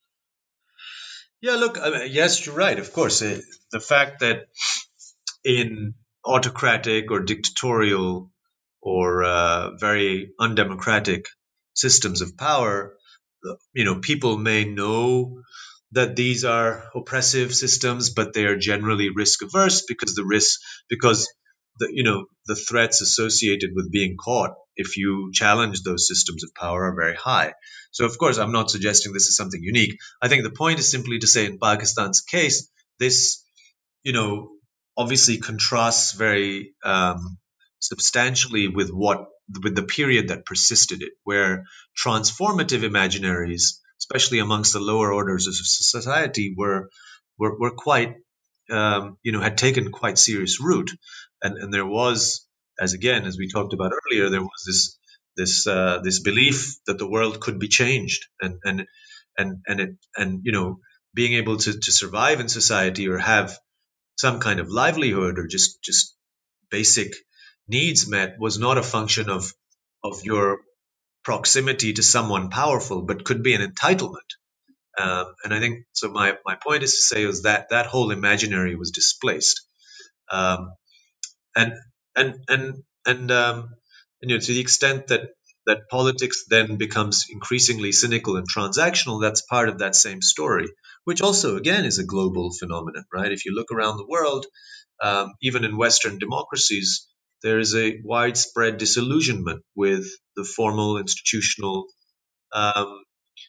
Yeah, look, I mean, yes, you're right. Of course, uh, the fact that in autocratic or dictatorial or uh, very undemocratic systems of power, you know, people may know that these are oppressive systems, but they are generally risk averse because the risk, because the you know the threats associated with being caught if you challenge those systems of power are very high. So, of course, I'm not suggesting this is something unique. I think the point is simply to say in Pakistan's case, this, you know, obviously contrasts very um, substantially with what with the period that persisted it, where transformative imaginaries, especially amongst the lower orders of society, were were, were quite, um, you know, had taken quite serious root, and and there was, as again as we talked about earlier, there was this this uh, this belief that the world could be changed, and and and and it and you know being able to to survive in society or have some kind of livelihood or just just basic needs met was not a function of of your proximity to someone powerful, but could be an entitlement. Um, and I think so. My my point is to say is that that whole imaginary was displaced, um, and and and and um, and, you know, to the extent that that politics then becomes increasingly cynical and transactional, that's part of that same story, which also again is a global phenomenon, right? If you look around the world, um, even in Western democracies, there is a widespread disillusionment with the formal institutional um,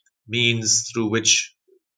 means through which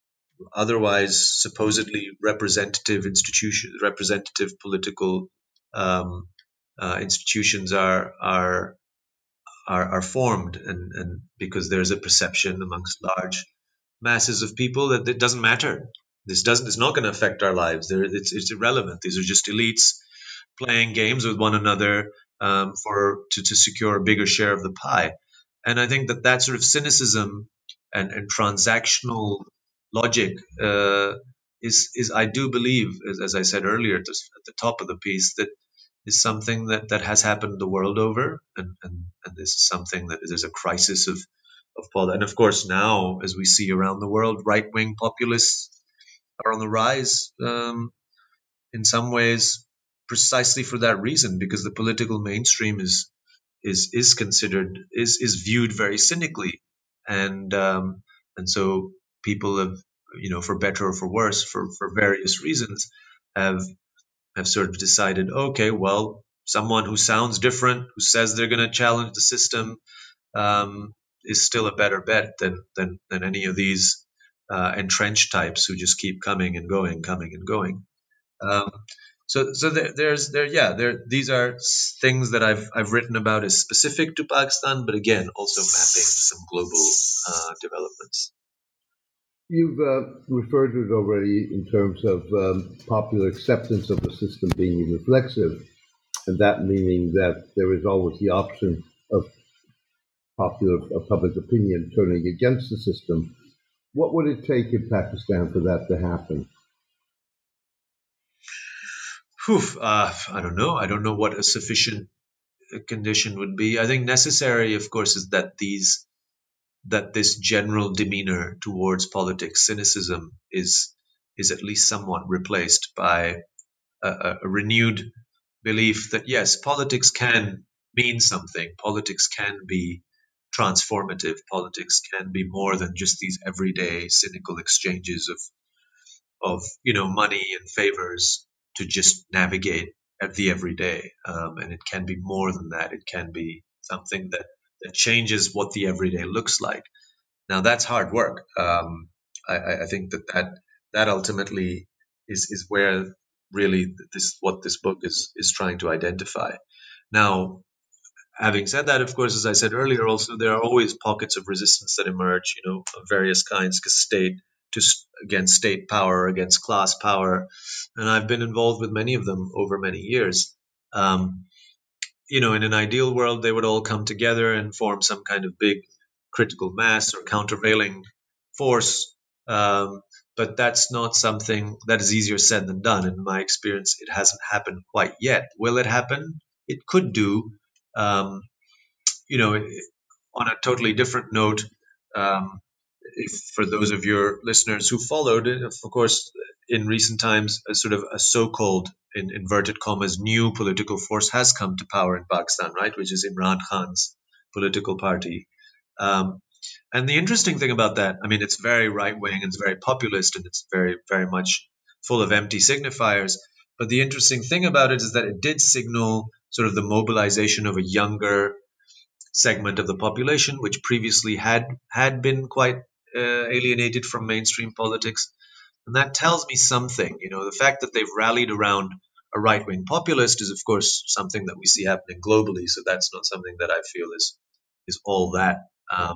otherwise supposedly representative institutions, representative political um, uh, institutions are are are, are formed, and, and because there's a perception amongst large masses of people that it doesn't matter. This doesn't. It's not going to affect our lives. There, it's it's irrelevant. These are just elites playing games with one another um, for to, to secure a bigger share of the pie. And I think that that sort of cynicism and, and transactional logic uh, is is I do believe, as, as I said earlier at the, at the top of the piece, that is something that, that has happened the world over, and, and, and this is something that there's a crisis of of politics. And of course, now as we see around the world, right wing populists are on the rise. Um, in some ways, precisely for that reason, because the political mainstream is is is considered is is viewed very cynically, and um, and so people have, you know, for better or for worse, for for various reasons, have have sort of decided, okay, well, someone who sounds different, who says they're going to challenge the system, um, is still a better bet than than than any of these uh, entrenched types who just keep coming and going, coming and going. Um, so, so there, there's there, yeah, there. These are s- things that I've I've written about as specific to Pakistan, but again, also mapping some global uh, developments. You've uh, referred to it already in terms of um, popular acceptance of the system being reflexive, and that meaning that there is always the option of popular of public opinion turning against the system. What would it take in Pakistan for that to happen? Whew, uh, I don't know. I don't know what a sufficient condition would be. I think necessary, of course, is that these that this general demeanor towards politics, cynicism, is is at least somewhat replaced by a, a renewed belief that yes, politics can mean something. Politics can be transformative. Politics can be more than just these everyday cynical exchanges of of you know money and favors to just navigate at the everyday. Um, and it can be more than that. It can be something that that changes what the everyday looks like. Now that's hard work. Um, I, I think that, that that ultimately is is where really this what this book is is trying to identify. Now, having said that, of course, as I said earlier, also there are always pockets of resistance that emerge, you know, of various kinds, because state to against state power, against class power, and I've been involved with many of them over many years. Um, you know, in an ideal world, they would all come together and form some kind of big critical mass or countervailing force. Um, but that's not something that is easier said than done. In my experience, it hasn't happened quite yet. Will it happen? It could do. Um, you know, on a totally different note, um, if for those of your listeners who followed it, of course, in recent times, a sort of a so-called, in inverted commas, new political force has come to power in Pakistan, right, which is Imran Khan's political party. Um, and the interesting thing about that, I mean, it's very right-wing, it's very populist, and it's very, very much full of empty signifiers. But the interesting thing about it is that it did signal sort of the mobilization of a younger segment of the population, which previously had had been quite uh, alienated from mainstream politics. And that tells me something. You know, the fact that they've rallied around a right-wing populist is, of course, something that we see happening globally. So that's not something that I feel is is all that um,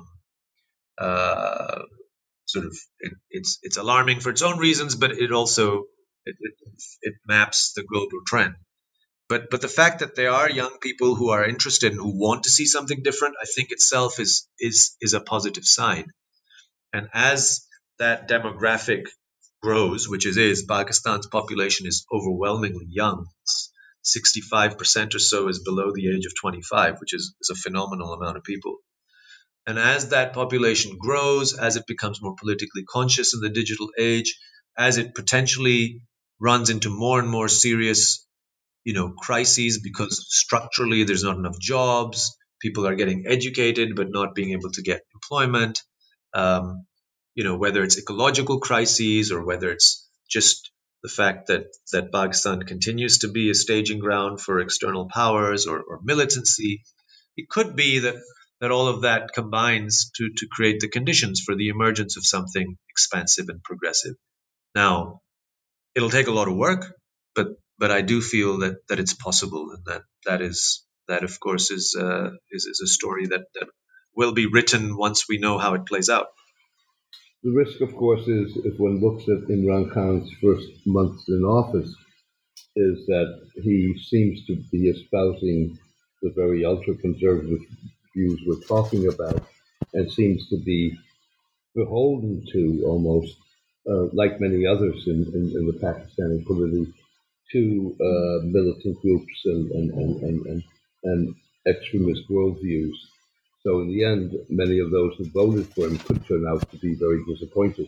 uh, sort of. It, it's it's alarming for its own reasons, but it also it, it, it maps the global trend. but but the fact that there are young people who are interested and who want to see something different, I think itself is is is a positive sign. And as that demographic grows, which it is, Pakistan's population is overwhelmingly young. sixty-five percent or so is below the age of twenty-five, which is, is a phenomenal amount of people. And as that population grows, as it becomes more politically conscious in the digital age, as it potentially runs into more and more serious, you know, crises because structurally there's not enough jobs, people are getting educated but not being able to get employment, um, you know, whether it's ecological crises or whether it's just the fact that, that Pakistan continues to be a staging ground for external powers or, or militancy. It could be that, that all of that combines to, to create the conditions for the emergence of something expansive and progressive. Now, it'll take a lot of work, but but I do feel that, that it's possible, and that that is that of course is uh, is, is a story that, that will be written once we know how it plays out. The risk, of course, is if one looks at Imran Khan's first months in office, is that he seems to be espousing the very ultra-conservative views we're talking about, and seems to be beholden to almost, uh, like many others in, in, in the Pakistani polity, to uh, militant groups and, and, and, and, and, and extremist worldviews. So in the end, many of those who voted for him could turn out to be very disappointed.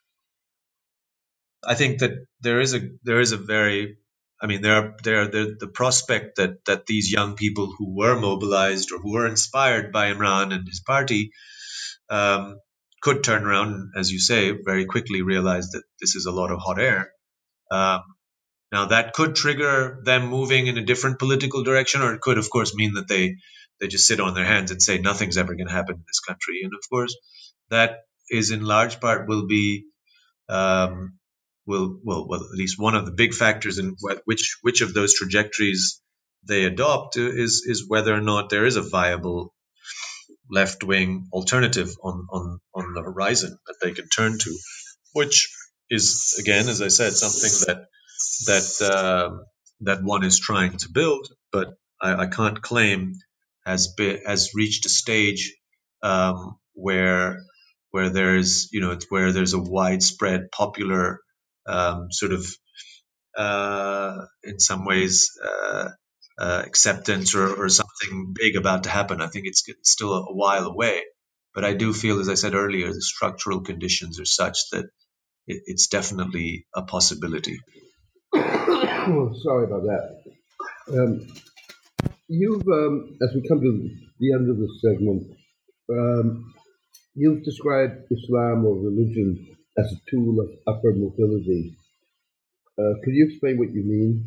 I think that there is a there is a very, I mean, there are there are the, the prospect that that these young people who were mobilized or who were inspired by Imran and his party um, could turn around, as you say, very quickly realize that this is a lot of hot air. Um, now that could trigger them moving in a different political direction, or it could, of course, mean that they they just sit on their hands and say nothing's ever going to happen in this country. And of course, that is in large part will be um, will well, well at least one of the big factors in which which of those trajectories they adopt is is whether or not there is a viable left wing alternative on on on the horizon that they can turn to, which is, again, as I said, something that that uh, that one is trying to build, but I, I can't claim has been has reached a stage um, where where there's you know it's where there's a widespread popular um, sort of uh, in some ways uh, uh, acceptance or, or something big about to happen. I think it's, it's still a, a while away, but I do feel, as I said earlier, the structural conditions are such that it, it's definitely a possibility. Oh, sorry about that. Um, you've, um, as we come to the end of this segment, um, you've described Islam or religion as a tool of upper mobility. Uh, could you explain what you mean?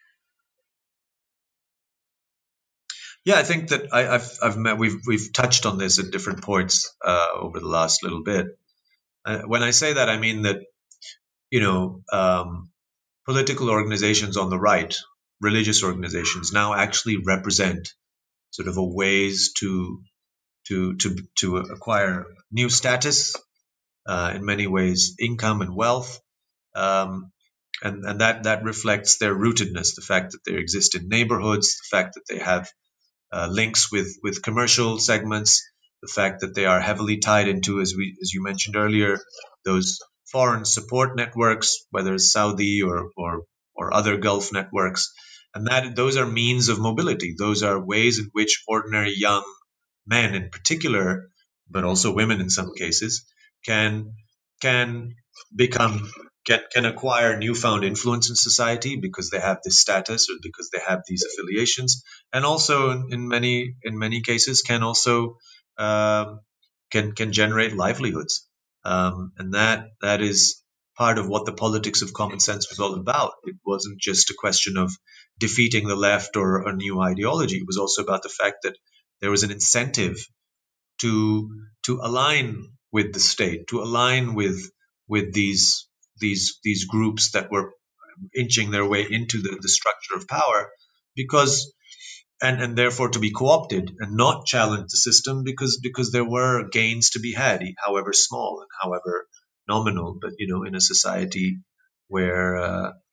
Yeah, I think that I, I've I've met we've we've touched on this at different points uh, over the last little bit. Uh, when I say that, I mean that you know um, political organizations on the right, religious organizations, now actually represent sort of a ways to to to to acquire new status, uh, in many ways, income and wealth, um, and and that that reflects their rootedness, the fact that they exist in neighborhoods, the fact that they have uh, links with with commercial segments, the fact that they are heavily tied into, as we as you mentioned earlier, those foreign support networks, whether it's Saudi or or or other Gulf networks, and that those are means of mobility. Those are ways in which ordinary young men, in particular, but also women in some cases, can can become can, can acquire newfound influence in society because they have this status or because they have these affiliations, and also in, in many in many cases can also uh, can can generate livelihoods, um, and that that is part of what the politics of common sense was all about. It wasn't just a question of defeating the left or a new ideology. It was also about the fact that there was an incentive to to align with the state, to align with with these these these groups that were inching their way into the, the structure of power, because and and therefore to be co-opted and not challenge the system because because there were gains to be had, however small and however nominal, but you know in a society where uh,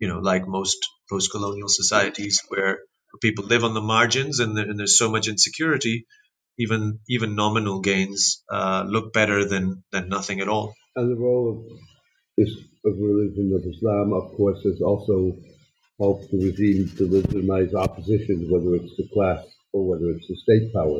you know, like most post-colonial societies where people live on the margins and, there, and there's so much insecurity, even even nominal gains uh, look better than, than nothing at all. And the role of, is, of religion of Islam, of course, has also helped the regime to legitimize opposition, whether it's to class or whether it's to state power.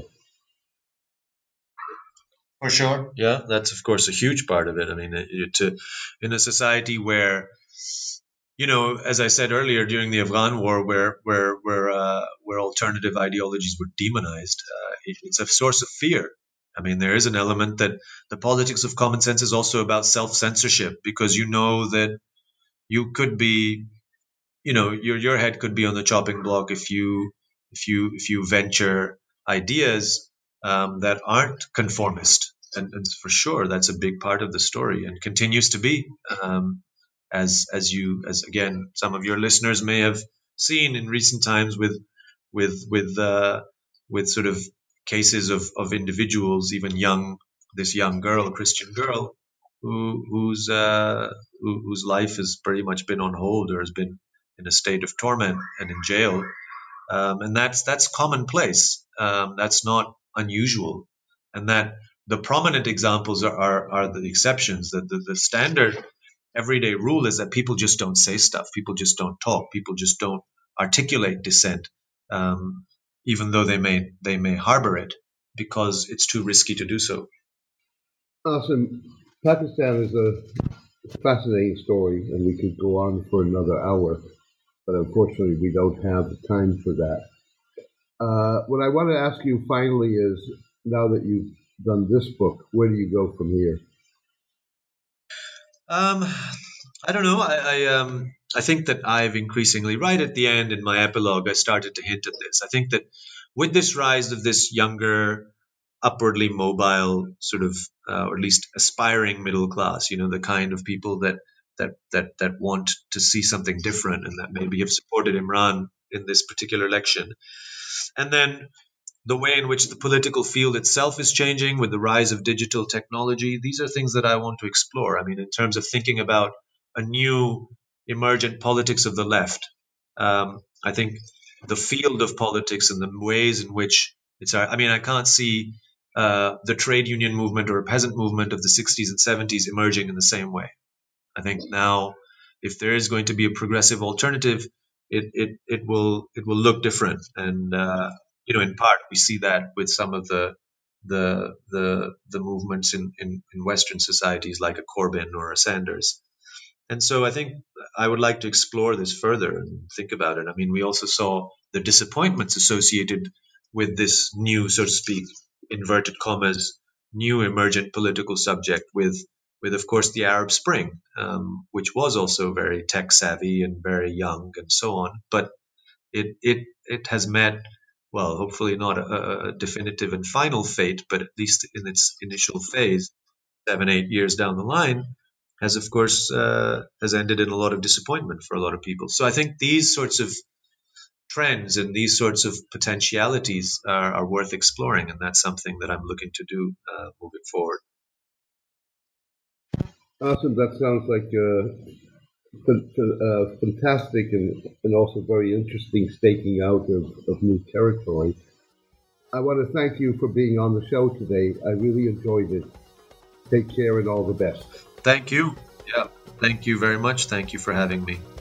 For sure. Yeah, that's of course a huge part of it. I mean, it, to in a society where, you know, as I said earlier, during the Afghan War, where where where uh, where alternative ideologies were demonized, uh, it, it's a source of fear. I mean, there is an element that the politics of common sense is also about self-censorship, because you know that you could be, you know, your your head could be on the chopping block if you if you if you venture ideas um, that aren't conformist, and, and for sure that's a big part of the story and continues to be. Um, as as you as again some of your listeners may have seen in recent times with with with uh, with sort of cases of of individuals, even young this young girl, Christian girl, who whose uh, who, whose life has pretty much been on hold or has been in a state of torment and in jail, um, and that's that's commonplace. Um, that's not unusual, and that the prominent examples are are, are the exceptions. That the, the standard everyday rule is that people just don't say stuff. People just don't talk. People just don't articulate dissent, um, even though they may they may harbor it because it's too risky to do so. Awesome. Pakistan is a fascinating story, and we could go on for another hour, but unfortunately we don't have the time for that. Uh, what I want to ask you finally is, now that you've done this book, where do you go from here? Um, I don't know. I, I um I think that I've increasingly, right at the end in my epilogue, I started to hint at this. I think that with this rise of this younger, upwardly mobile sort of, uh, or at least aspiring middle class, you know, the kind of people that that that that want to see something different and that maybe have supported Imran in this particular election, and then the way in which the political field itself is changing with the rise of digital technology. These are things that I want to explore. I mean, in terms of thinking about a new emergent politics of the left, um, I think the field of politics and the ways in which it's, I mean, I can't see uh, the trade union movement or a peasant movement of the sixties and seventies emerging in the same way. I think now, if there is going to be a progressive alternative, it it, it will it will look different. And uh, you know, in part, we see that with some of the the the the movements in, in, in Western societies, like a Corbyn or a Sanders. And so I think I would like to explore this further and think about it. I mean, we also saw the disappointments associated with this new, so to speak, inverted commas, new emergent political subject with, with of course, the Arab Spring, um, which was also very tech savvy and very young and so on. But it it it has met, well, hopefully not a, a definitive and final fate, but at least in its initial phase, seven, eight years down the line, has of course uh, has ended in a lot of disappointment for a lot of people. So I think these sorts of trends and these sorts of potentialities are, are worth exploring, and that's something that I'm looking to do uh, moving forward. Awesome. That sounds like a, a fantastic and, and also very interesting staking out of, of new territory. I want to thank you for being on the show today. I really enjoyed it. Take care and all the best. Thank you. Yeah. Thank you very much. Thank you for having me.